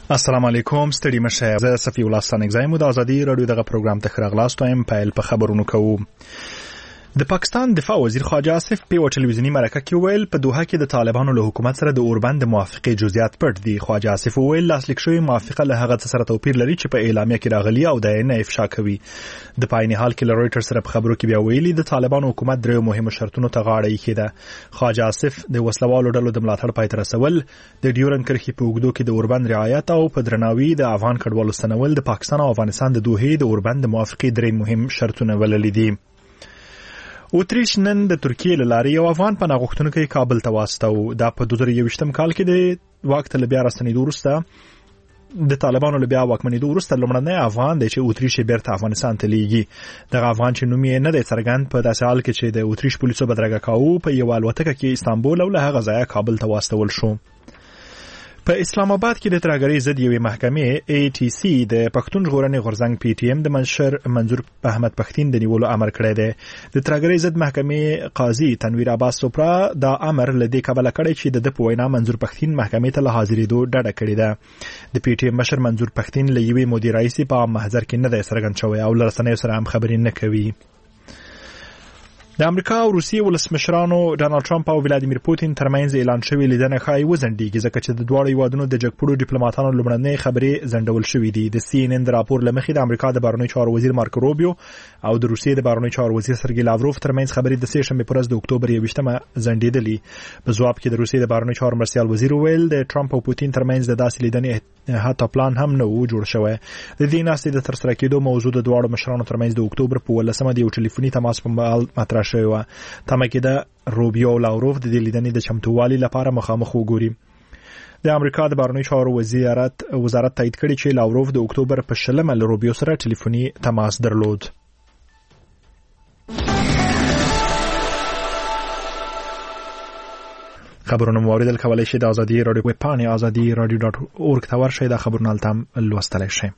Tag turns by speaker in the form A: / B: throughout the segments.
A: السلام علیکم ستړي مشه زه صفی الله ستانګزایم د ازادي رادیو دغه پروګرام ته خراغلاست وایم پیل په خبرونو کوو. د پاکستان دفاع وزیر خواجه آصف په ټلویزیونی مرکه کې ویل په دوحه کې د طالبانو له حکومت سره د اوربند موافقې جزئیات پټ دي. خواجه آصف ویل لاسلیک شوی موافقه له هغه څه سره توپیر لري چې په اعلامیه کې راغلي او د نه افشا کوي. د پایني حال کې له رويټرز سره په خبرو کې بیا ویلي د طالبانو حکومت درې مهمه شرطونو ته غاړه ایښې ده. خواجه آصف د وسلوالو ډلو د ملاتړ پای ته رسول، د ډیورن کرښې په اوږدو کې د اوربند رعایت او په درناوي د افغان کډوالو ستنول د پاکستان او افغانستان د دوحې د اوربند موافقې درې مهم شرطونه ولري دي. اوتریش نن د ترکیې له لارې یو افغان پناه غوښتونکی کابل ته واستاو. دا په 2021 کال کې د واک ته بیا راستنېدو وروسته د طالبانو له بیا واکمنېدو وروسته لومړنی افغان دی چې اوتریش بیرته افغانستان ته لیږي. دغه افغان چې نوم یې نه دی څرګند په داسې حال کې چې د اوتریش پولیسو بدرګه کاوه په یو الوتکه کې استانبول او له هغه ځایه کابل ته واستول شو. په اسلام آباد کې د ترهګرۍ ضد یوې محکمې ATC د پښتون ژغورنې غورځنګ PTM د منشر منظور احمد پښتين د نیولو امر کړی دی. د ترهګرۍ ضد محکمې قاضي تنویر عباس سوپرا دا امر له دې کبله کړی چې د په وینا منظور پښتين محکمې ته له حاضرېدو ډډه کړې ده. د PTM مشر منظور پښتين له یوې مدیر رئیس په محضر کې نه دی څرګند شوی او له رسنیو سره هم خبرې نه کوي. د امریکا او روسیې ولسمشرانو ډانلډ ټرمپ او ولادیمیر پوتین ترمنځ اعلان شوی لیدنه ښایي وځنډیږي ځکه چې د دواړو هیوادونو د جګپوړو ډیپلوماټانو لومړنۍ خبرې ځنډول شوې دي. د CNN د راپور له مخې د امریکا د بهرنیو چارو وزیر مارکو روبیو او د روسیې د بهرنیو چارو وزیر سرګی لاوروف ترمنځ خبرې د سه شنبه پر ورځ د اکتوبر 21مه ځنډېدلې. په ځواب کې د روسیې د بهرنیو چارو مرستیال وزیر ویل د ټرمپ او پوتین ترمنځ د داسې لیدنې حتی پلان هم نه و جوړ شوی. د دې ناستې د ترسره کېدو موضوع د دواړو مشرانو ترمنځ د اکتوبر په 18مه د یو ټلیفوني تماس په مهال مطرح شوی و. تمه کېده روبیو او لاوروف د دې لیدنې د چمتووالي لپاره مخامخ وګوري. د امریکا د بهرنیو چارو وزارت تایید کړی چې لاوروف د اکتوبر په 20مه له روبیو سره ټلیفوني تماس درلود. خبرونه موریدل کولای شي د ازادي رادیو ویب پاڼې azadi.radio.org ته ورشئ. دا خبرونه هلته لوستلی شئ.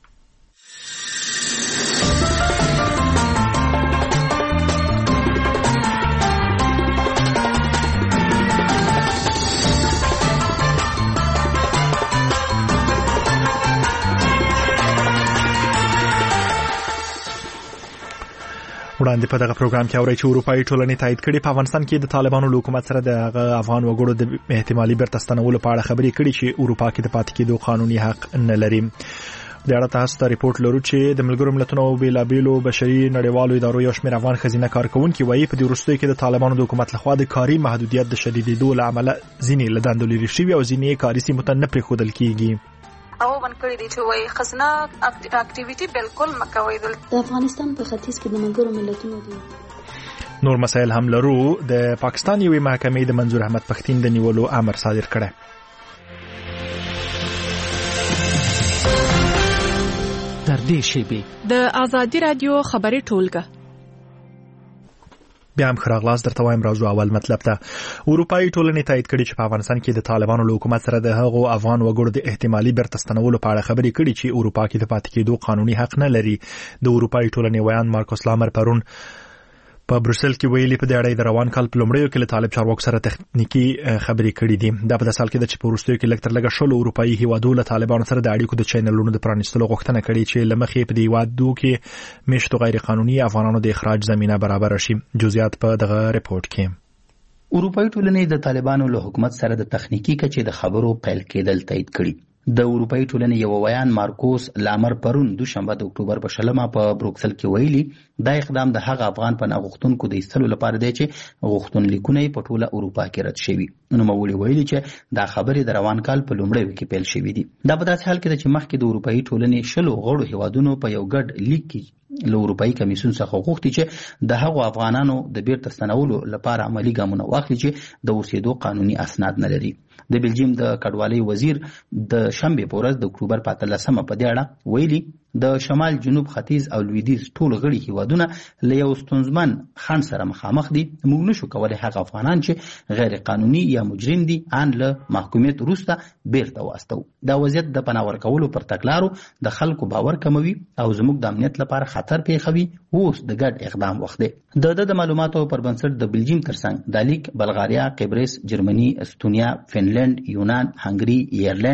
A: وړاندې په دغه پروګرام کې اورئ چې اروپایي ټولنې تایید کړي په افغانستان کې د طالبانو له حکومت سره د افغان وګړو د احتمالي بیرته ستنولو په اړه خبرې کړي چې اروپا کې د پاتې کېدو قانوني حق نه لري. د اړه تاسو ته ریپورت لرو چې د ملګرو ملتونو بیلابیلو بشري نړیوالو ادارو یو شمېر افغان ښځینه کارکونکي وایي په دې وروستیو کې د طالبانو د حکومت لخوا د کاري محدودیت د شدیدېدو له امله ځینې له دندو لرې شوي او ځینې کاري سیمو ته نه پرېښودل کېږي.
B: او باندې دي چې وای خزنه اکټیویټي بالکل مکوي.
C: د افغانستان په ختیځ کې د ملګرو ملتونو دي
A: نور مسایل هم لرو. د پاکستان یوې محکمې د منظور احمد پښتين د نیولو امر صادر کړی.
D: در دې شیبه
E: د ازادي رادیو خبري ټولګه
A: بیا هم خراغلاس درته وایم. راځو اول مطلب ته. اروپایي ټولنې تایید کړي چې په افغانستان کې د طالبانو له حکومت سره د هغو افغان وګړو د احتمالي بیرته ستنولو په اړه خبرې کړي چې اروپا کې د پاتې کېدو قانوني حق نه لري. د اروپایي ټولنې ویان مارکوس لامر پرون په بروسل کې ویلي په دې اړه د روان کال په لومړیو کې له طالب چارواکو سره تخنیکی خبرې کړې دي. دا په داسې حال کې ده چې په وروستیو کې لږ تر لږه شلو اروپایي هیوادو له طالبانو سره د اړیکو د چینلونو د پرانیستلو غوښتنه کړې چې له مخې په دې هیوادو کې میشتو غیر قانوني افغانانو د اخراج زمینه برابر شي. جزئیات په دغه ریپورت کې.
F: اروپایي ټولنې د طالبانو له حکومت سره د تخنیکی کچې د خبرو پیل کېدل تایید کړي. د اروپایي ټولنې یو ویان مارکوس لامر پرون دوشنبه د اکتوبر په 20مه په بروکسل کې ویلي دا اقدام د هغه افغان پناه غوښتونکو د ایستلو لپاره دی چې غوښتنلیکونه په ټوله اروپا کې رد شوي. نوموړي ویلي چې دا خبرې د روان کال په لومړیو کې پیل شوي دي. دا په داسې حال کې ده چې مخکې د اروپایي ټولنې 10 غړو هیوادونو په یو ګډ لیک کې له اروپایي کمیسیون څخه غوښتي چې د هغو افغانانو د بیرته ستنولو لپاره عملی ګامونه واخلي چې د اوسېدو قانوني اسناد نه لري. د بلجیم د کډوالۍ وزیر د شنبه په ورځ د اکتوبر په 13مه په دې اړه ویلي د شمال جنوب ختیځ او لویدیځ ټول غړي هیوادونه له یو ستونزمن خنډ سره مخامخ دي. موږ نشو کولای هغه افغانان چې غیر قانوني یا مجرم دي ان له محکومیت وروسته بیرته واستو. دا وضعیت د پناه ورکولو پر تګلارو د خلکو باور کموي او زموږ د امنیت لپاره خطر پیښوي. اوس د ګډ اقدام وخت دی. د معلوماتو پر بنسټ د بلجیم ترڅنګ د لیک بلغاریا، قبرس، جرمني، استونیا، فنلند، یونان، هنګري، ایرلند،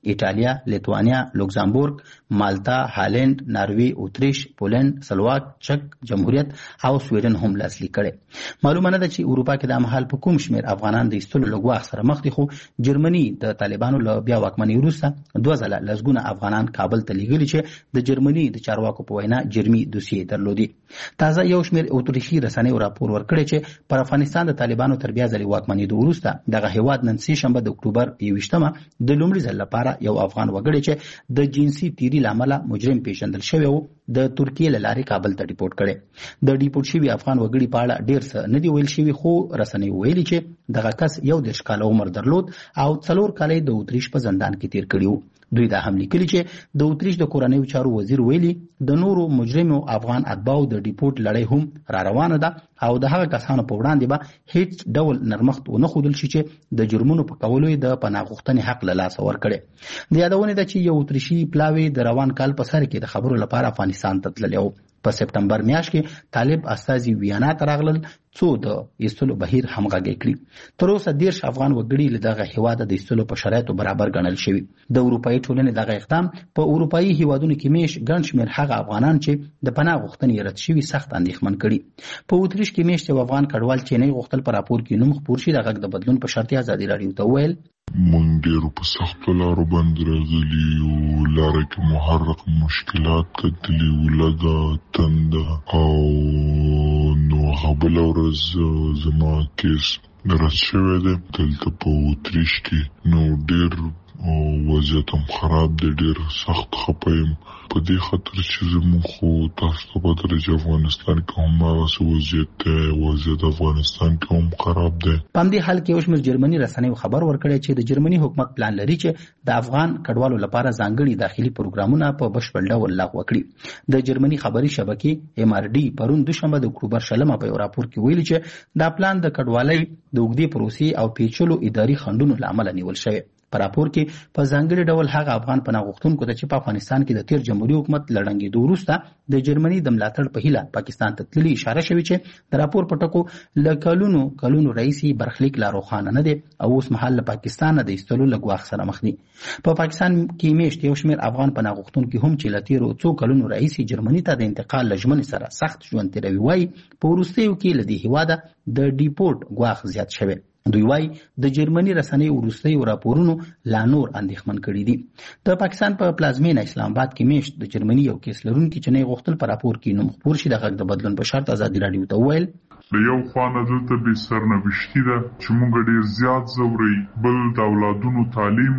F: ایټالیا، لیتوانیا، لوکزامبورګ، مالتا، هالند، ناروی، اتریش، پولند، سلواک، چک جمهوریت او سویډن هم لاسلیک کړي. معلومه نه ده چې اروپا کې د مهال په کوم شمیر افغانان د ایستلو له ګواښ سره مخ دي، خو جرمني د طالبانو له بیا واکمنۍ وروسته 2 ځله لسګونه افغانان کابل ته لیږلي چې د جرمني د چارواکو په وینا جرمي دوسیې درلودي. تازه یو شمیر اتریشي رسنیو راپور ورکړی چې پر افغانستان د طالبانو تر بیا ځلې واکمنېدو وروسته دغه هیواد نن سه شنبه د اکتوبر 21 د لومړي ځل لپاره یو افغان وګړی چې د جنسي تیری لامل مجرم پیژندل شوی و د ترکیې له لارې کابل ته ډیپورټ کړي. د ډیپورټ شوي افغان وګړي په اړه ډیر څه نه دی ویل شوي، خو رسنیو ویلي چې دغه کس 11 کاله عمر درلود او 4 کاله د اتریش په زندان کې تیر کړي وو. دوی دا هم لیکلي چې د اتریش د کورنیو چارو وزیر ویلي د نورو مجرمو افغان اتباعو د ډیپورټ لړۍ هم را روانه ده او د هغه کسانو په وړاندې به هیڅ ډول نرمښت ونه ښودل شي چې د جرمونو په کولو یې د پناه غوښتنې حق له لاسه ورکړي. د یادونې ده چې یو اتریشي پلاوی د روان کال په سر کې د خبرو لپاره افغانستان ته تللی و. په سپټمبر میاشت کې طالب استازي ویانا ته راغلل څو د ایستلو بهیر همغږی کړي. تر اوسه 10 افغان وګړي له دغه هیواده د ایستلو په شرایطو برابر ګڼل شوي. د اروپایي ټولنې دغه اقدام په اروپایي هیوادونو کې میش ګڼ شمېر هغه افغانان چې د پناه غوښتنې رد شوي سخت اندېښمن کړي. په اتریش کې میش یو افغان کډوال چې نه غوښتل په راپور کې نوم خپور شي د غږ د بدلون په شرط ازادي راډیو ته وویل
G: مونږ ډېرو په سختو لارو باندې راغلي یو، لاره کې محرک مشکلات کتلي وو، لږه تنده او نو هغه بله ورځ زما کیس رد شوی دی دلته په اتریش کې. نو ډېر وضعیت هم خراب دی، ډېر سخت خفه یم په دې خاطر چې زموږ خو تاسو ته پته ده چې افغانستان کې هم هغسې وضعیت دی، وضعیت افغانستان کې هم خراب دی.
F: په همدې حال کې یو شمېر جرمني رسنیو خبر ورکړی چې د جرمني حکومت پلان لري چې د افغان کډوالو لپاره ځانګړي داخلي پروګرامونه په بشپړ ډول لغوه کړي. د جرمني خبري شبکې MRD پرون دوشنبه د اکتوبر 20 په یو راپور کې ویلي چې دا پلان د کډوالۍ د اوږدې پروسې او پیچلو اداري خنډونو له امله نیول شوی. په راپور کې په ځانګړي ډول هغه افغان پناه غوښتونکو ته چې په افغانستان کې د تیر جمهوریت حکومت له ړنګېدو وروسته د جرمني د ملاتړ په هیله پاکستان ته تللي اشاره شوې چې د راپور په ټکو له کلونو رئیسي برخلیک لا روښانه نه دی او اوس مهال له پاکستان د ایستلو له ګواښ سره مخ دي. په پاکستان کې میشت یو شمېر افغان پناه غوښتونکي هم چې له تیرو څو کلونو رئیسي جرمني ته د انتقال له ژمنې سره سخت ژوند تېروي وایي په وروستیو کې له دې هېواده د ډیپورټ ګواښ زیات شوی. دوی وايي د جرمني رسنۍ وروستیو راپورونو لا نور اندېښمن کړي دي. د پاکستان په پلازمینه اسلام آباد کې میشت د جرمني یو کیس لرونکي چې نه غوښتل په راپور کې نوم خپور شي د غږ د بدلون په شرط ازادي راډیو ته وویل
G: د یو خوا نه دلته بې سرنوشتي ده چې موږ ډېر زیات ځورئ، بل د اولادونو تعلیم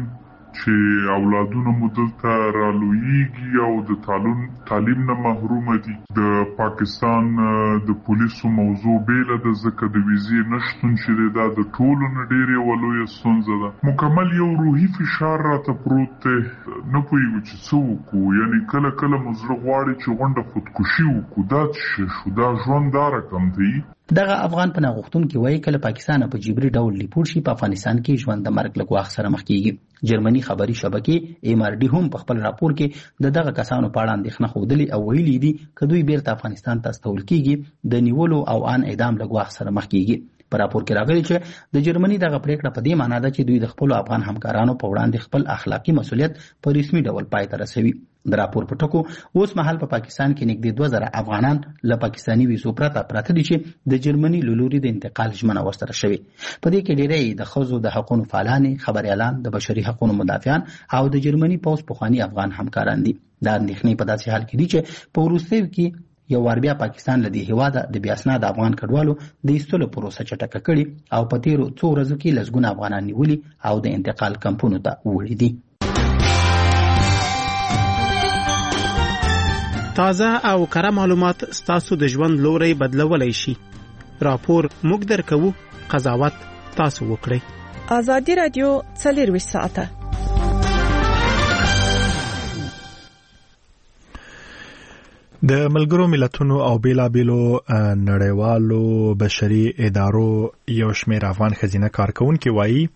G: چې اولادونه مو دلته رالویږي او د تعلیم نه محرومه دي. د پاکستان د پولیسو موضوع بیله ده ځکه د ویزې نشتون چې دی دا د ټولو نه ډېر یوه لویه ستونزه ده. مکمل یو روحي فشار راته پروت دی، نه پوهېږو چې څه وکړو. یعنې کله کله مو زړه غواړي چې غونډه خودکشي وکړو. دا څه شو؟ دا ژوند دا رقم دی.
F: دغه افغان پناه غوښتونکي وایي کله پاکستان په جبري ډول ډیپورټ شي په افغانستان کې ژوند د مرګ له ګواښ سره مخ کیږي. جرمني خبري شبکې MRD هم په خپل راپور کې د دغه کسانو په اړه اندېښنه ښودلې او ویلي دي که دوی بیرته افغانستان ته استول کیږي د نیولو او ان اعدام له ګواښ سره مخ کیږي. په راپور کې راغلي چې د جرمني دغه پریکړه په دې معنی ده چې دوی د خپل افغان همکارانو په وړاندې خپل اخلاقی مسؤلیت په رسمي ډول پای ته رسوي. د راپور په ټکو اوس مهال په پاکستان کې نږدې 2000 افغانان له پاکستاني ویزو پراته دي چې د جرمني له لوري د انتقال ژمنه ورسره شوې. په دې کې ډېری د ښځو د حقوقو فعالانې، خبريالان، د بشري حقوقو مدافعان او د جرمني پوځ پخواني افغان همکاران دي. دا اندېښنې په داسې حال کې دي چې په وروستیو کې یو وار بیا پاکستان له دې هیواده د بې اسناده افغان کډوالو د ایستلو پروسه چټکه کړې او په تیرو څو ورځو کې لسګونه افغانان نیولي او د انتقال کمپونو ته وړي دي.
H: تازه او کره معلومات ستاسو د ژوند لوري بدلولای شي. راپور موږ درکو، قضاوت تاسو وکړئ.
E: ازادي رادیو 24 ساعته.
A: د ملګرو ملتونو او بیلابیلو نړیوالو بشري ادارو یو شمېر افغان ښځینه کارکونکي وایي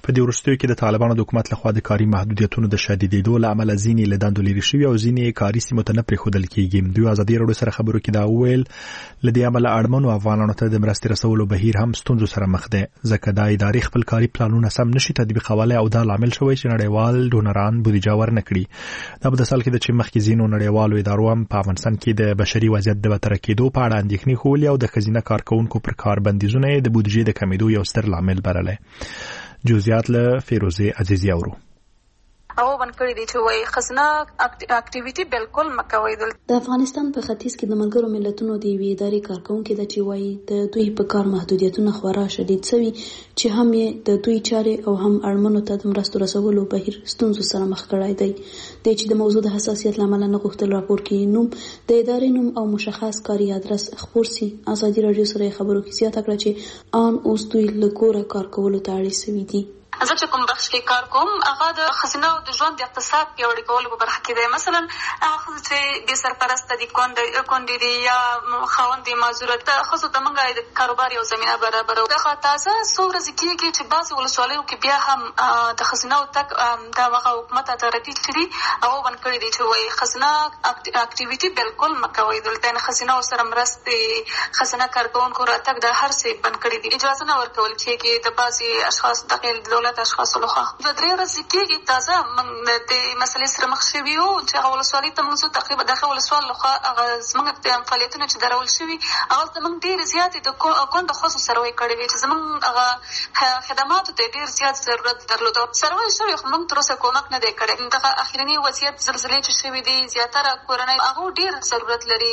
A: په دې وروستیو کې د طالبانو د حکومت لخوا د کاري محدودیتونو د شدیدېدو له امله ځینې له دندو لرې شوي او ځینې کاري سیمو ته نه پرېښودل کېږي. دوی ازادي راډیو سره خبرو کې دا وویل له دې امله اړمنو افغانانو ته د مرستې رسولو بهیر هم ستونزو سره مخ دی، ځکه دا ادارې خپل کاري پلانونه سم نشي تطبیقولی او دا لامل شوی چې نړیوال ډونران بودیجه ورنه کړي. دا په داسې حال کې ده چې مخکې ځینو نړیوالو ادارو هم په افغانستان کې د بشري وضعیت د بدتر کېدو په اړه اندېښنې ښودلې او د ښځینه کارکوونکو پر کار بندیزونه یې د بودیجې د کمیدو یو ستر لامل بللی. جزئیات له فیروزې عزیزي اورو.
B: او باندې دي چې وای خزنه اکټیویټي بالکل مکوي.
C: د افغانستان په ختیځ کې د ملګرو ملتونو د یوې ادارې کارکونکو د چې وای د دوی په کار محدودیتونه خورا شدید شوي چې هم یې د دوی چارې او هم اړمنو ته د مرستو رسولو بهیر ستونزو سره مخ کړای دی. د چې د موضوع د حساسیت لامل نه غوښتل راپور کې نوم د ادارې نوم او مشخص کاري ادرس خبر سي. ازادي راډیو سره خبرو کې زیاته کړه چې ان اوس دوی له کوره کار کولو ته اړ شوي دي.
B: زه چې کوم بخش کې کار کوم هغه د خزینه او د ژوند د اقتصاد پیاوړي کولو په برخه کې دی. مثلا هغه چې د سرپرست دي کونډې دي یا خاوند معذوره ده، خو د منګه د کاروبار یو زمينه برابر او د تازه څو ورځې کېږي چې بعض ولسوالیو کې بیا هم د خزینه او تک د هغه حکومت اتارټي چری او باندې کړی دي چې وایي خزینه اکټیویټي بالکل مکوي. دلته خزینه سره مرستې خزینه کارکونکو راتګ د هر څه بند کړی دي. اجازه نه ورکول چې د بعضي اشخاص دغه اشخاص لخوا د درې ورځې کېږي تازه موږ د مسلې سره مخ شوي یو چې هغه ولسوالۍ ته موږ تقریبا دغه ولسوال لخوا هغه زموږ د فعالیتونه چې درول شوي هغه ته موږ ډېرې زیاتې د کونډو ښځو سروی کړی وي چې زموږ هغه خدماتو ته ډېر زیات ضرورت درلود. سروی شوي خو موږ تر اوسه کومک نه دی کړی. دغه اخرني وضعیت زلزلې چې شوي دي زیاتره کورنۍ هغه ډېر ضرورت لري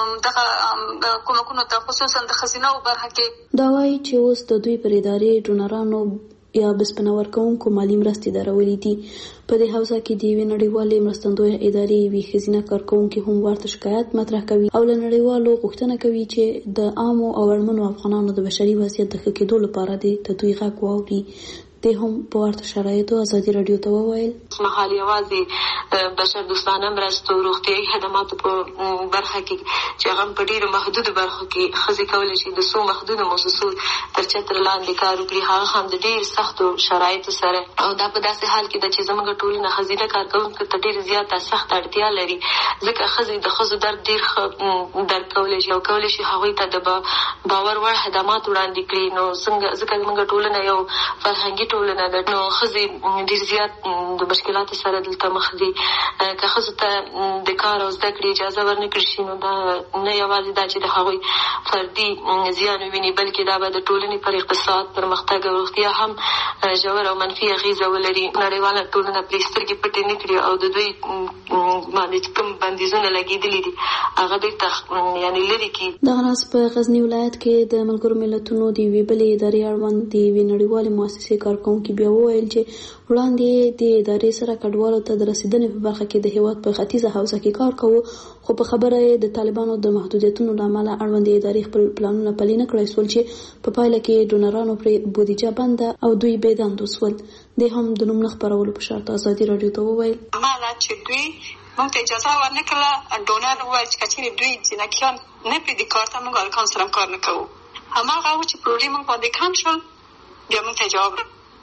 B: دغه کومکونو ته، خصوصا د خزینو برخه کې.
C: دا وایي چې اوس د دوی پر ادارې ډونرانو یا بسپنه ورکوونکو مالي مرستې درولې دي. په دې حوزه کې د یوې نړیوالې مرستندویه ادارې یوې ښځینه کارکوونکې هم ورته شکایت مطرح کوي او له نړیوالو غوښتنه کوي چې د عامو او اړمنو افغانانو د بشري وضعیت د ښه کېدو لپاره د دوی غږ واوري. د هم په ورته شرایطو ازادي راډیو ته وویل
I: مهال یوازې بشر دوستانه مرستو روغتیايي خدماتو په برخه کې چې هغه په ډیرو محدودو برخو کې ښځې کولی شي د څو محدودو مؤسسو تر چتر لاندې کار وکړي، هغه هم د ډېر سختو شرایطو سره. او دا په داسې حال کې ده چې زموږ ټولنه ښځینه کارکوونکو ته ډېره زیاته سخته اړتیا لري، ځکه ښځې د ښځو درد ډېر ښه درک کولی شي او کولی شي هغوی ته د باور وړ خدمات وړاندې کړي. نو ځکه زموږ ټولنه یو فرهنګي ټولنه ده، نو ښځې ډېر زیات د مشکلاتو سره دلته مخ دي. که ښځو ته د کار او زده کړې اجازه ورنه کړل شي نو دا نه یوازې دا چې د هغوی فردي زیان وویني، بلکې دا به د ټولنې پر اقتصاد، پرمختګ او روغتیا هم ژور او منفي اغېزه ولري. نړیواله ټولنه پرې سترګې پټې نه کړي او د دوی باندې کوم بندیزونه لګېدلي دي هغه بېرته لرې کړي.
C: دغه راز په غزني ولایت کې د ملګرو ملتونو د یوې بلې ادارې اړوند د یوې نړیوالې مؤسسې کارکوونکي بیا وویل چې وړاندې د ادارې سره کډوالو ته د رسیدنې په برخه کې د هیواد په ختیځه حوزه کې کار کوو، خو په خبره یې د طالبانو د محدودیتونو له امله اړوندې ادارې خپل پلانونه پلي نه کړای سول چې په پایله کې ډونرانو پرې بودیجه بنده او دوی بې دندو سول. د هم د نوم نه خپرولو په شرط ازادي راډیو ته وویل
J: مالا چې دوی موږ ته اجازه ورنه کړه، ډونر وویل چې کچېرې دوی جنکیان نه پرېږدي کار ته موږ هلکانو سره کار نه کوو. هماغه و چې پروژې موږ باندې کم شول بیا موږ ته جواب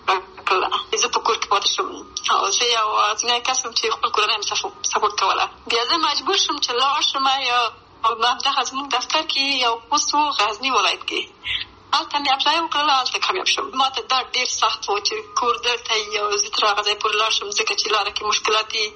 J: زه په کور کې پاتې شوم او زه یو ځینې کس وم چې خپل کورنۍ مې سپورټ کوله. بیا زه مجبور شوم چې لاړ شم یا همدغه زموږ دفتر کې یو پوسټ و غزني ولایت کې، هلته مې اپلای وکړله، هلته کامیاب شوم. ما ته دا ډېر سخت و چې کور دلته یو زه تر هغه ځای پورې لاړ شم ځکه چې لاره کې مشکلات دي،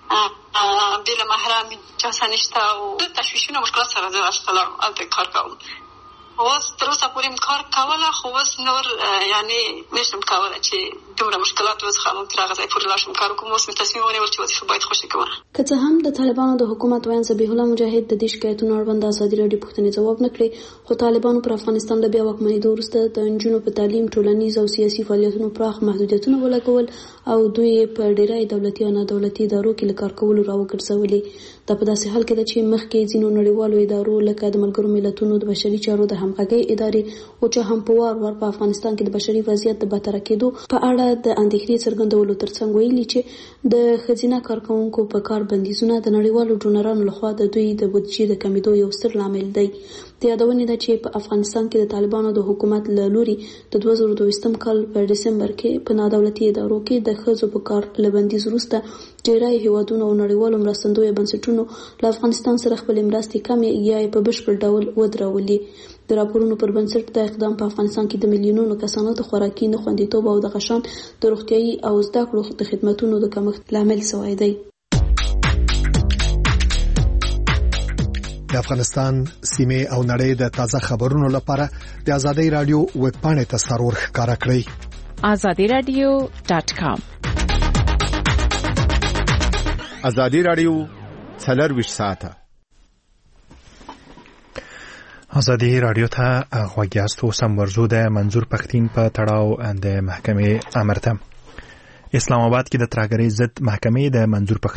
J: بې له محرم اجازه نشته او تشویشونه مشکلات سره زه هلته لاړم، هلته کار کوم. اوس تر اوسه پورې کار کوله خو اوس نور نشم کوله چې دومره مشکلات وڅخه موږ تر هغه ځای پورې لاړ شم کار وکړم. اوس مې تصمیم ونیول چې وظیفه باید خوښه کوم.
C: که څه هم د طالبانو د حکومت ویاند ذبیح الله مجاهد د دې شکایتونو اړوند ازادي راډیو پوښتنې ځواب نه کړې، خو طالبانو پر افغانستان له بیا واکمنېدو وروسته د نجونو په تعلیم، ټولنیز او سیاسي فعالیتونو پراخ محدودیتونه ولګول او دوی په ډېری دولتي او نادولتي ادارو کې له کار کولو راوګرځولې. دا په داسې حال کې ده چې مخکې ځینو نړیوالو ادارو لکه د ملګرو ملتونو د بشري چارو د همغږۍ ادارې او چې هم په وار په افغانستان کې د بشري وضعیت د بدتر کېدو په اړه د اندېښنې څرګندولو ترڅنګ ویلي چې د ښځینه کارکوونکو په کار بندیزونه د نړیوالو ډونرانو لخوا د دوی د بودیجې د کمیدو یو ستر لامل دی. د یادونې ده چې په افغانستان کې د طالبانو د حکومت له لوري د 2022 کال په ډسمبر کې په نادولتي ادارو کې د ښځو په کار له بندیز وروسته ډیری هیوادونو او نړیوالو مرستندویه بنسټونو له افغانستان سره خپلې مرستې کمې یا په بشپړ ډول ودرولې. د راپورونو پر بنسټ د اقدام په افغانستان کې د میلیونونو کسانو د خوراکي نه خوندیتوب او د غشان د روغتیايي او زده کړو د خدماتونو د کمښت لامل شوی دی.
K: د افغانستان سیمې او نړۍ د تازه خبرونو لپاره د آزادۍ رادیو ویب پاڼې ته سرور ښکارا کړئ.
E: azadiradio.com.
L: آزادۍ رادیو 24 ساعته.
A: آزادۍ رادیو ته غوږ یاست. اوس هم ورځو د منظور پښتین په تړاو د محکمې امر ته. اسلام آباد کې د ترهګرۍ ضد محکمې د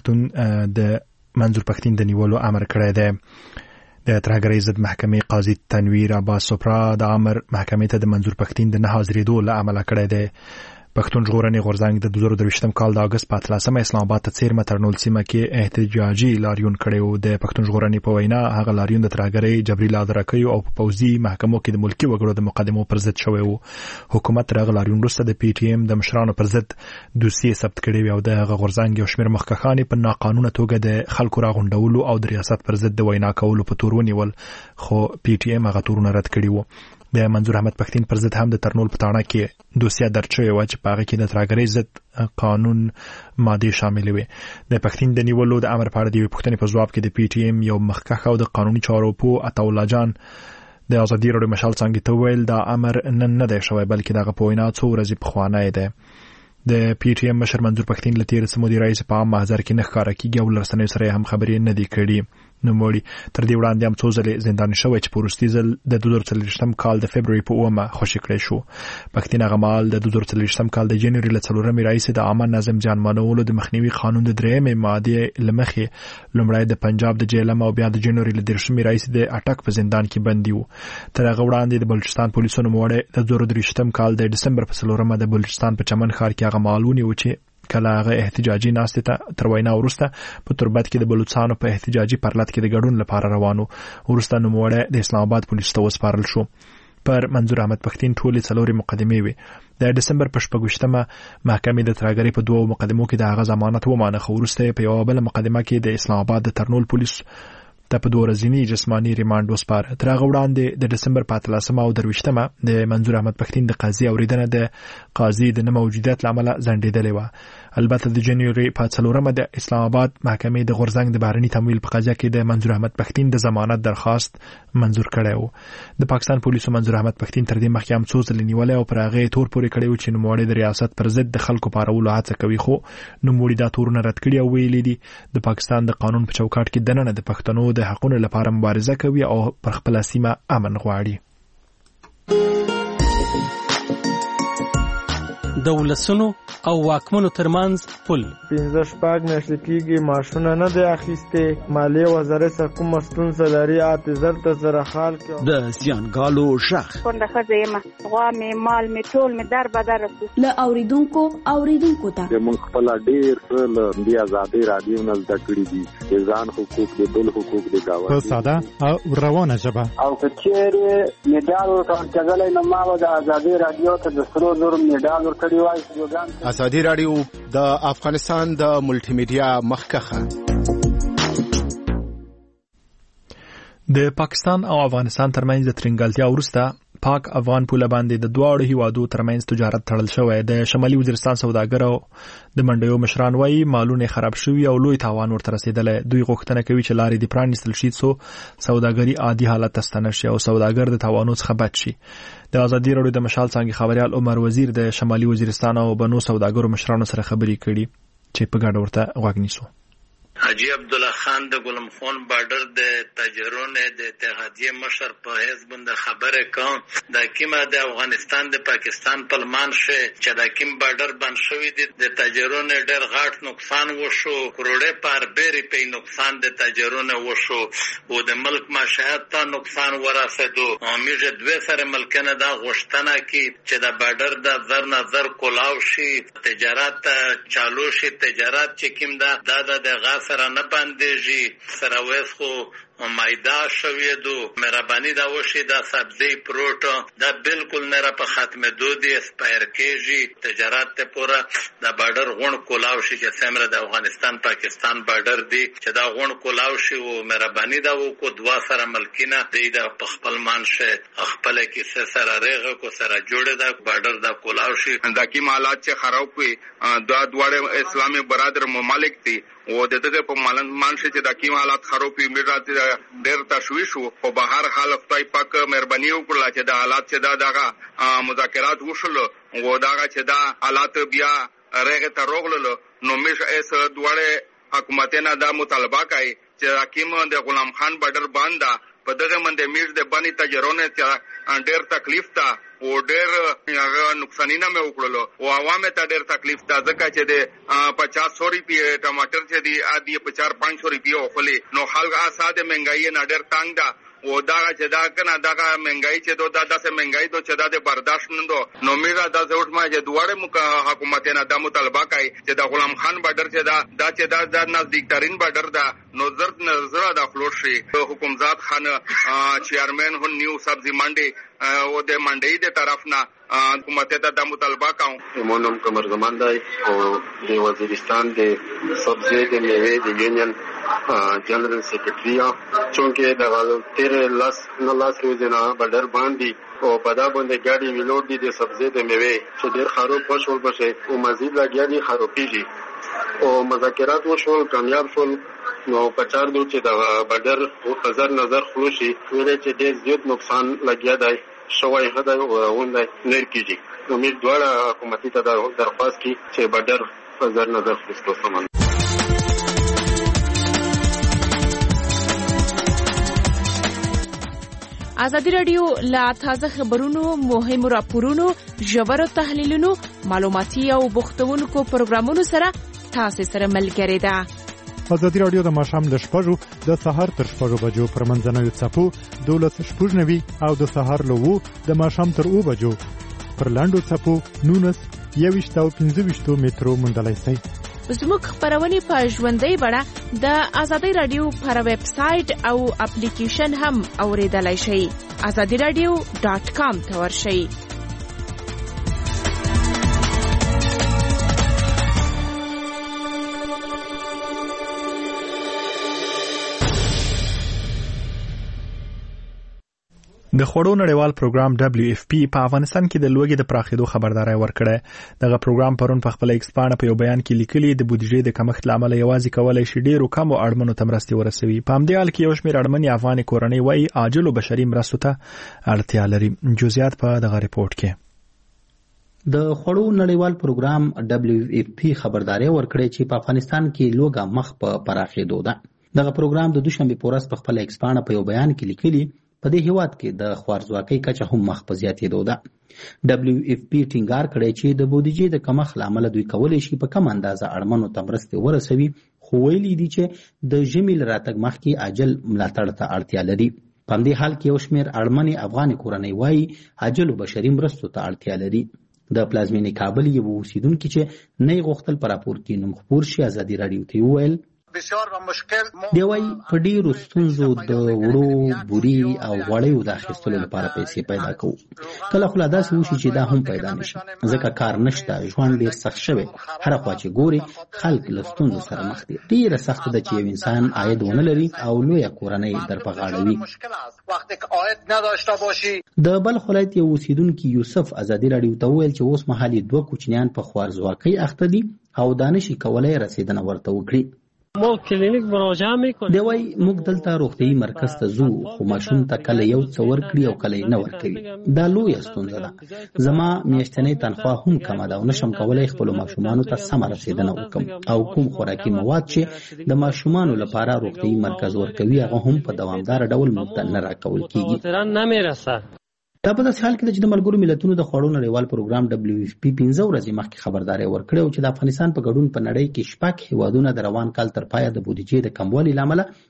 A: منظور پښتین د نیولو امر کړی دی. د ترهګرۍ ضد محکمې قاضي تنویر عباس سوپرا د امر محکمې ته د منظور پښتین د نه حاضرېدو له امله کړی دی. پښتون ژغورنې غورځنګ د 2023 کال د اگست په 13 اسلام آباد ته څیرمه ترنول سیمه کې احتجاجي لاریون کړی و. د پښتون ژغورنې په وینا هغه لاریون د ترهګرۍ جبري لادرکیو او په پوځي محکمو کې د ملکي وګړو د مقدمو پر ضد شوی و. حکومت تر هغه لاریون وروسته د پی ټی ایم د مشرانو پر ضد دوسیې ثبت کړې وې او د هغه غورځنګ یو شمېر مخکښان په ناقانونه توګه د خلکو راغونډولو او د ریاست پر ضد د وینا کولو په تور ونیول، خو پی ټی ایم هغه تورونه رد کړي وو. د منظور احمد پښتین پر ضد هم د ترنول په تاڼه کې دوسیه درج شوې وه چې په هغه کې د ترهګرۍ ضد قانون مادې شاملې وې. د پښتین د نیولو د امر په اړه د یوې پوښتنې په ځواب کې د پی ټی ایم یو مخکښ او د قانوني چارو پوه عطاالله جان د آزادۍ راډیو مشال څانګې ته وویل دا امر نن نه دی شوی بلکې دغه په وینا څو ورځې پخوانی دی. د پی ټی ایم مشر منظور پښتین له تېر څه مودې راهیسې په عام محضر کې نه ښکاره کېږي او له رسنیو سره یې هم خبرې نه دي کړي. نوموړي تر دې وړاندې هم څو ځلې زنداني شوی چې په وروستي ځل د 2024 کال د فبروري په 9 خوشي کړی شو. پښتین هغه مهال د 2024 کال د جنوري له 4 راهیسې د عامه نظم زیانمنولو د مخنیوي قانون د 3 مادې له مخې لومړی د پنجاب د جیلم او بیا د جنوري له 10 راهیسې د اټک په زندان کې بندي و. تر هغه وړاندې د بلوچستان پولیسو نوموړی د 2023 کال د ډسمبر په 4 د بلوچستان په چمن ښار کې هغه مهال ونیو چې کله هغه احتجاجي ناستې ته تر وینا وروسته په تربت کې د بلوچستانو په احتجاجي پرلط کې د ګډون لپاره روانو. وروسته نوموړی د اسلام آباد پولیسو ته وسپارل شو. پر منظور احمد پښتین ټولې 4 مقدمې وې. د ډسمبر په 26 محکمې د ترهګرۍ په 2 مقدمو کې د هغه ضمانت ومانه، خو وروسته په یوه بله مقدمه کې د اسلام آباد د ترنول پولیس ته په 2 ورځني جسماني ریمانډ وسپاره. تر هغه وړاندې د ډسمبر په 13 او 23 د منظور احمد پښتین د قاضي اوریدنه د قاضي د نه موجودیت له امله ځنډېدلې وه. البته د جنوري په 4 د اسلام آباد محکمې د غورځنګ د بهرني تمویل په قضیه کې د منظور احمد پښتین د ضمانت درخواست منظور کړی و. د پاکستان پولیسو منظور احمد پښتین تر دې مخکې هم څو ځلې نیولی او پر هغه تور پورې کړی و چې نوموړی د ریاست پر ضد د خلکو پارولو هڅه کوي، خو نوموړي دا تورونه رد کړي او ویلي دي د پاکستان د قانون په چوکاټ کې دننه د پښتنو د حقونو لپاره مبارزه کوي او پر خپل سیمه امن غواړي.
D: د ولسونو او واکمنو ترمنځ پل
M: 15 میاشتې کېږي معاشونه نه دی اخیستې، مالیې وزارت سره کومه ستونزه لري، اعتذار ته سره حال کې
D: د زیانګالو غږ
N: کونډه ښځه یم، غوا مې مال مې ټول مې در بدر
C: له اوریدونکو ته
O: موږ خپل ډېر څه له دې آزادۍ رادیو نه زده کړي دي، د ځان حقوق د بل حقوق د گاونډي
P: په ساده او روانه ژبه.
Q: او که چیرې میډال ورکول کېدلی نو ما به د آزادۍ رادیو ته د 3,000 میډال ورکړی وای.
L: آزادۍ رادیو د افغانستان د ملټي میډیا مخکښه.
A: د پاکستان او افغانستان ترمنځ د ترنګلتیا وروسته پاک افغان پوله باندې د دواړو هیوادو ترمنځ تجارت تړل شوی. د شمالي وزیرستان سوداګر او د منډیو مشران وایي مالونه خراب شوي او لوی تاوان ورته رسیدلی. دوی غوښتنه کوي چې لارې دې پرانیستل شي څو سوداګري عادي حالت ته ستنه شي او سوداګر د تاوانو څخه بچ شي. د آزادۍ راډیو د مشال څانګې خبریال عمر وزیر د شمالي وزیرستان او بنو سوداګرو مشرانو سره خبرې کړي چې په ګډه ورته غوږ نیسو.
R: حاجی عبدالله خان د ګلم خان بارډر د تاجرونو د اتحادیه مشر په حیث باندې خبره کوم د کیمه د افغانستان د پاکستان پلمان شه چې د کیم بارډر بند شوی د تاجرونو ډېر غاټ نقصان وشو، کروڑې پر بیري په نقصان د تاجرونو وشو او د ملک معیشت ته نقصان ورسېدو. امیجه دوه سره ملکنه دا غوښتنه کی چې د بارډر د زر نظر کولاو شي، تجارت چالو شي، تجارت چې کیم دا د غاف سره نه باندېږي سره وېس خو مایده شوی دو مهرباني دا وشي دا سبزی پروت دا بالکل نه په ختم دودي اسپایر کېږي تجارت ته پورا دا بارډر غون کولاو شي چې سمره د افغانستان پاکستان بارډر دی چې دا غون کولاو شي او مهرباني دا وکړو دوا سره ملکینه دی دا خپل مانشه خپل کې سره رېغه کو سره جوړه دا بارډر دا کولاو شي
S: دا کی حالات چې خراب کوي دا دواړه اسلامي برادر ممالک دي او دغه په مانشه چې دا کی حالات خراب وي میراث ډېر تشویش وو په بهر حال خدای پاک مهرباني وکړه چې دا حالات چې دا مذاکرات وشول او دا چې دا حالات بیا رغه ته روغلل نو مشه اس دواړه حکومتونه دا مطالبه کوي چې حکیم د غلام خان بارډر باندې په دغه منډه میش د بنی تجربه ته ډېر تکلیف تا او ډېر هغه نقصانینه مې وکړلو او عوامه ته ډېر تکلیف تا ځکه چې د 500 روپیه ټماټر چې دی ادي 4-500 روپیه خولي نو خلک اساده مهنګای نه ډېر تنگ ده او دا چې دا کنه دا مهنګای چې دا داسې مهنګای دو چې دا د برداشت نه دو نو میرا دا زوټ ما چې دوړې حکومت نه د مطالبه کوي چې د غلام خان بارډر چې دا چې دا نزدیک ترين بارډر دا نو زرد نظر دا خلوص شي حکومت خان چیرمن هو نیو سبزی منډي او د منډي د طرف نه حکومت ته د مطالبه کوي
O: مونږ کومر زمان دی او د وزیرستان د سبزی د میوه د یونین جنرال سیکریټری چونکه د تیر لاس روزنه بارډر باندې او په دا باندې ګاډي ویلوډ دي د سبزی د میوه چې ډېر خراب پښول بشه او مزید لګیا دي خرابېږي او مذاکرات وشول کامیاب شول نو په 4 دو چې د بارډر په نظر خلوشي ویل چې ډېر زیات نقصان لګیا دی شوی هدا وندای نر کیږي امید دواړه حکومتي ته درخواست کی چې بارډر په نظر خلوص سامان
E: ازادي رادیو لا تازه خبرونو مهمو راپورونو ژورو تحلیلونو معلوماتي او بوختونکو پروګرامونو سره تاسو سره ملګری ده.
P: ازادي رادیو د ماښام له 6 د سهار تر 6 بجو پر منځنوي څپو 12:90 او د سهار له 2 د ماښام تر 2 بجو پر لاندو څپو 19 او 15 مترو مندلای سي.
E: زموږ خبرونه په ژوندۍ بڼه د ازادي رادیو پر ویب سټ او اپلیکیشن هم اوریدلای شئ. azadiradio.com ته ورشئ.
A: د خوړو نړیوال پروګرام WFP په افغانستان کې د لوږې د پراخېدو خبرداري ورکړه. دغه پروګرام پرون په خپل ایکس پاڼه په یو بیان کې لیکلي د بودیجې د کمښت لامل یوازې کولای شي ډیرو کم او اړمنو ته مرستې ورسوي. په همدې حال کې یو شمېر اړمنې افغان کورنۍ وايي عاجل او بشري مرستو ته اړتیا لري. جزئیات په دغه ریپورت کې.
F: د خوړو نړیوال پروګرام WFP خبرداري ورکړه چې په افغانستان کې لوږه مخ په پراخېدو ده. دغه پروګرام د دوشنبه پورس په خپل ایکس پاڼه په یو بیان کې لیکلي په دې هیواد کې د خوارځواکۍ کچه هم مخ په زیاتېدو ده. WFP ټینګار کړی چې د بودیجې د کمښت لامل دوی کولای شي په کم اندازه اړمنو ته مرستې ورسوي خو ویلي دي چې د ژمي له راتګ مخکې عاجل ملاتړ ته اړتیا لري. په همدې حال کې یو شمېر اړمنې افغان کورنۍ وايي عاجل بشري مرستو ته اړتیا لري. د پلازمینې کابل یو اوسیدونکي چې نه غوښتل پر راپور کې نوم خپور شي ازادي رادیو ته وویل دی وايي په ډیرو ستونزو د وړو بوري او غوړیو د اخیستلو لپاره پیسې پیدا کوو. کله خو لا داسې وشي چې دا هم پیدا نشي ځکه کار نشته ژوند ډیر سخت شوی. هر خوا چې ګوري خلک له ستونزو سره مخ دي. ډیره سخت ده چې یو انسان عاید ونه لري او لویه کورنۍ در په غاړه وي. د بلخ ولایت یو اوسیدونکي یوسف ازادي رادیو ته وویل چې اوس مهال 2 کوچنیان په خوارځواکۍ اخته دي او دانشي کولای رسیدنه ورته وکړي.
D: ما کلینیک مراجعه میکنیم.
F: دی وايي موږ دلته روغتيایي مرکز ته ځو خو ماشوم ته کله یو څه ورکړي او کله نه ورکوي. دا لویه ستونزه ده. زما میاشتنۍ تنخواه هم کمه ده او نشم کولای خپل ماشومانو ته سم رسیدنه وکم او کوم خوراکي مواد چې د ماشومانو لپاره روغتيایي مرکز ورکوي هغه هم په دوامدار ډول موږ ته نه راکول کیږي. دا په داسې حال کې چې د ملګرو ملتونو د خوړو نړیوال پروګرام WFP 15 ورځې مخکې خبرداري ورکړه چې د افغانستان په ګډون په نړۍ کې 6 هیوادونه د روان کال تر پایه د بودیجې د کموالي لامل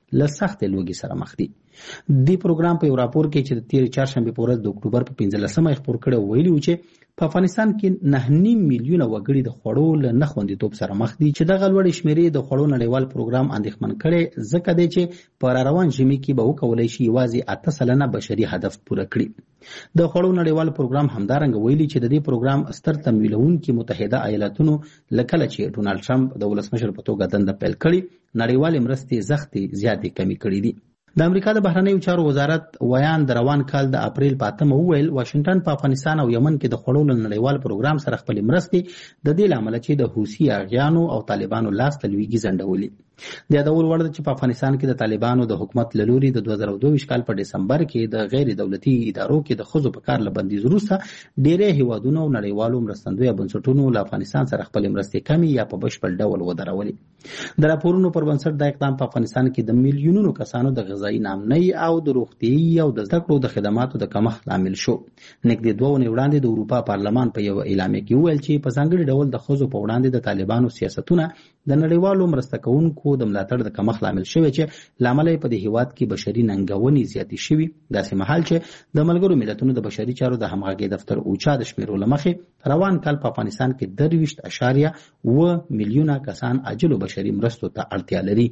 F: له سختې لوږې سره مخ دي. دې پروګرام په یو راپور کې چې د تیر چهارشنبه په ورځ د اکتوبر په 15مه خپور کړی ویلي و چې په افغانستان کې 9.5 میلیونه وګړي د خوړو له نه خوندیتوب سره مخ دي چې دغه لوړې شمیرې د خوړو نړیوال پروګرام اندېښمن کړي ځکه دی چې په روان ژمي کې به وکولای شي یوازې 8% بشري هدف پوره کړي. د خوړو نړیوال پروګرام همدارنګه ویلي چې د دې پروګرام ستر تمویلونکي متحده ایالاتونو لکه چې ډونالد ټرمپ د ولسمشر په توګه دنده پیل کړي نړیوال مرستې زختې زیاتې کمی کړې دي. د امریکا د بهرنیو چارو وزارت ویان د روان کال د اپریل په 8 وویل واشنگټن په افغانستان او یمن کې د خوړو نړیوال پروګرام سره خپل مرستې د دې لامل چې د حوثي اغیانو او طالبانو لاس تلويږي ځنډولې. د یادول وړ چې په افغانستان کې د طالبانو د حکومت له لوري د 2022 کال په دسمبر کې د غیر دولتي ادارو کې د ښځو په کار لبندیز وروسته ډېری هیوادونو او نړیوالو مرستندویه بنسټونو له افغانستان سره خپل مرستې کمې یا په بشپړ ډول ودرولې. د راپورونو پر بنسټ دا اقدام په افغانستان کې د میلیونونو کسانو د غذایي ناامنۍ او د روغتیايي او د زده کړو د خدماتو د کمښت لامل شو. نږدې 2 ونې وړاندې د اروپا پارلمان په یو اعلامیه کې وویل چې په ځانګړي ډول د ښځو په وړاندې د طالبانو سیاستونه د نړیوالو مرسته کوونکو د ملاتړ د کمښت لامل شوی چې لامل په دې هیواد کې بشري ننګونې زیاتې شوي. داسې مهال چې د ملګرو ملتونو د بشري چارو د همغږۍ دفتر اوچا د شمیرو له مخې روان کال په افغانستان کې 23.7 میلیونه کسان عاجلو بشري مرستو ته اړتیا لري.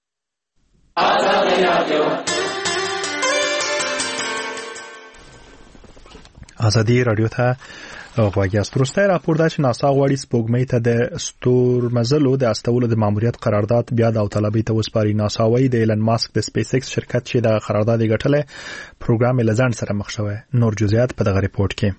A: ازادي رادیو ته غواړي استروسته راپور دا چې ناسا غواړي سپوږمۍ ته د ستورمزلو د استولو د ماموریت قرارداد بیا د طلبي ته وسپاري. ناسا وايي د ایلن ماسک د سپیس ایکس شرکت چې د قرارداد غټله پروګرام لزان سره مخ شوی. نور جزئیات په دغه ریپورت کې.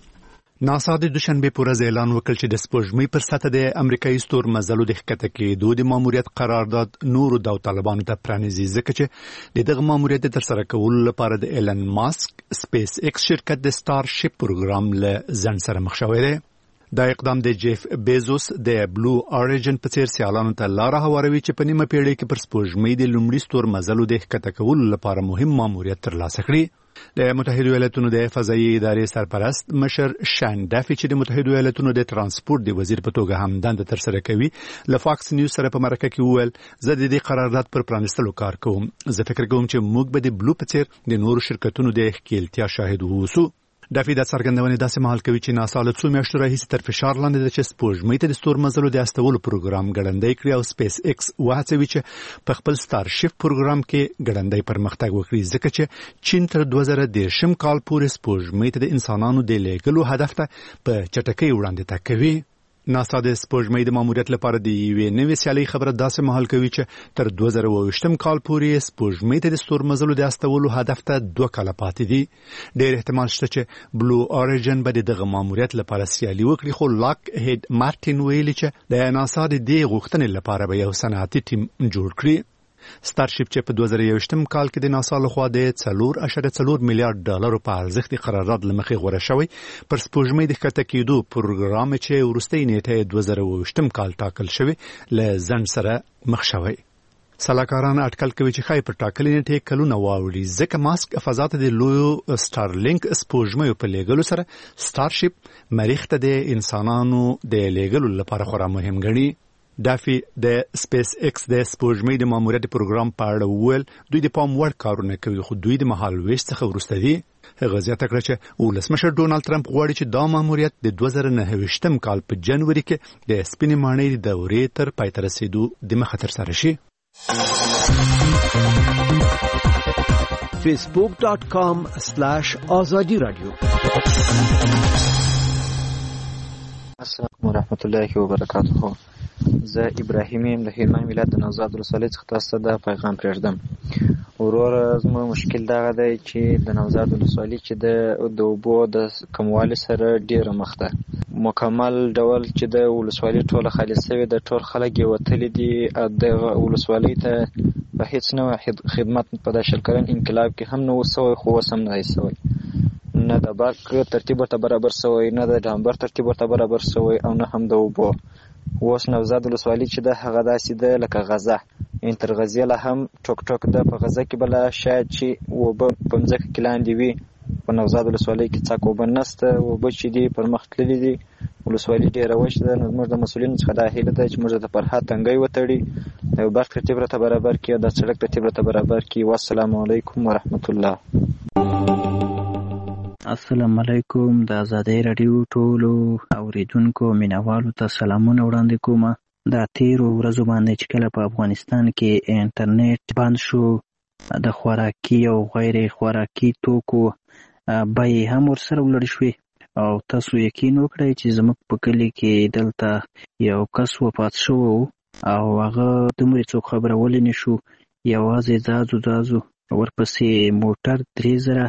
L: ناسا د دوشنبه په ورځ اعلان وکړ چې د سپوږمۍ پر سطح د امریکایي ستورمزلو د ښکته کېدو د ماموریت قرارداد نورو داوطلبانو ته پرانیزي ځکه چې دغه ماموریت د ترسره کولو لپاره د ایلن ماسک سپیس ایکس شرکت د سٹار شپ پروګرام له ځن سره مخ شوی دی. دا اقدام د جیف بیزوس د بلو اوريجن په څیر سیالانو ته لار هواروي چې په نیمه پیړۍ کې پر سپوږمۍ د لومړي ستورمزلو د ښکته کولو لپاره مهم ماموریت ترلاسه کړي. د متحده ایالاتونو د فضایي ادارې سرپرست مشر شان ډافي چې د متحده ایالاتونو د ترانسپورت د وزیر په توګه هم دنده ترسره کوي له فاکس نیوز سره په مرکه کې وویل زه د دې قرارداد پر پرانیستلو کار کوم. زه فکر کوم چې موږ به د بلو په څیر د نورو شرکتونو د ښکیلتیا شاهد ووسو. ډافي د څرګندونې داسې مهال کوي چې ناسا له 2 میاشتو راهیسې تر فشار لاندې ده چې سپوږمۍ ته د ستورمزلو د استولو پروګرام ګړندی کړي او سپیس ایکس وهڅوي چې په خپل سٹار شپ پروګرام کې ګړندی پرمختګ وکړي ځکه چې چین تر 2013 کال پورې سپوږمۍ ته د انسانانو د لیږلو هدف ته په چټکۍ وړاندې تګ کوي. ناسا د سپوږمۍ د ماموریت لپاره د یوې نوې سیالۍ خبره داسې مهال کوي چې تر 2022 کال پورې سپوږمۍ ته د ستورمزلو د استولو هدف ته 2 کاله پاتې دي. ډېر احتمال شته چې بلو اوريجن به دغه ماموریت لپاره سیالي وکړي خو لاک هید مارټین ویلي چې د ناسا د دې غوښتنې لپاره به یو صنعتي ټیم جوړ کړي. سٹارشپ چې په 2021 کال کې د ناسا لخوا د 4.4 میلیارډ ډالر په ارزښت قرارداد لمخې غوړه شوی پر سپوږمۍ د ښکته کېدو پروګرام چې وروستۍ نیټه 2022 کال ټاکل شوی له ځنډ سره مخ شوی. سلاکاران اټکل کوي چې خای پر ټاکلې نیټه کلونه واوړي ځکه ماسک فضا ته د لویو سټارلینک سپوږمۍ په لیږلو سره سٹارشپ مریخ ته د انسانانو د لیږلو لپاره خورا مهم ګڼي. ډافي د سپیس ایکس د سپوږمۍ د ماموریت پروګرام په اړه وویل دوی د پام وړ کارونه کوي خو دوی د مهال ویش څخه وروسته دي. هغه زیاته کړه چې ولسمشر ډونالد ټرمپ غواړي چې دا ماموریت د 2029 کال په جنوري کې د سپینې ماڼۍ د دورې تر پای ته رسیدو د مخه ترسره شي.
T: facebook.com/azadi radio
U: السلام ورحمت الله وبرکاته. زه ابراهیم یم د هلمند ولایت د نوزاد ولسوالۍ څخه تاسو ته د پیغام پرېږدم. وروره زموږ مشکل دغه دی چې د نوزاد ولسوالۍ چې د اوبو د کموالي سره ډېره مخ ده. مکمل ډول چې د ولسوالۍ ټوله خالي شوې ده، ټول خلک یې وتلي دي. دغه ولسوالۍ ته په هېڅ نوع خدمت په دا 20 کلن انقلاب کې هم نه و سوی، خو اوس هم نه دی سوی. نه د برق ترتیب ورته برابر سوی، نه د ډامبر ترتیب ورته برابر سوی، او نه هم د اوبو. اوس نوزاد ولسوالۍ چې ده هغه داسې ده لکه غزه، یعنې تر غزې لا هم ټوک ټوک ده. په غزه کې بله شاید چې اوبه په مځکه کې لاندې وي، په نوزاد ولسوالۍ کې څاک اوبه نشته. اوبه چې دي پرمخ تللي دي، ولسوالي ډېره وچه ده. نو زموږ د مسؤلینو څخه دا هیله ده چې موږ د فرهاد تنګی وتړي، د برق ترتیب راته برابر کړي او د سړک ترتیب راته برابر کړي. والسلام علیکم ورحمت الله.
T: السلام علیکم. د آزادۍ راډیو ټولو اوریدونکو مینوالو ته سلامونه وړاندې کوم. دا تیرو ورځو باندې چې کله په افغانستان کې انټرنیټ بند شو، د خوراکي او غیر خوراکي توکو بیې هم ورسره ولړ شوې او تاسو یقین وکړئ چې زموږ په کلي کې دلته یو کس وفات شوی او هغه دومره څوک خبرولی نه شو، یوازې ځازو ورپسې موټر 3000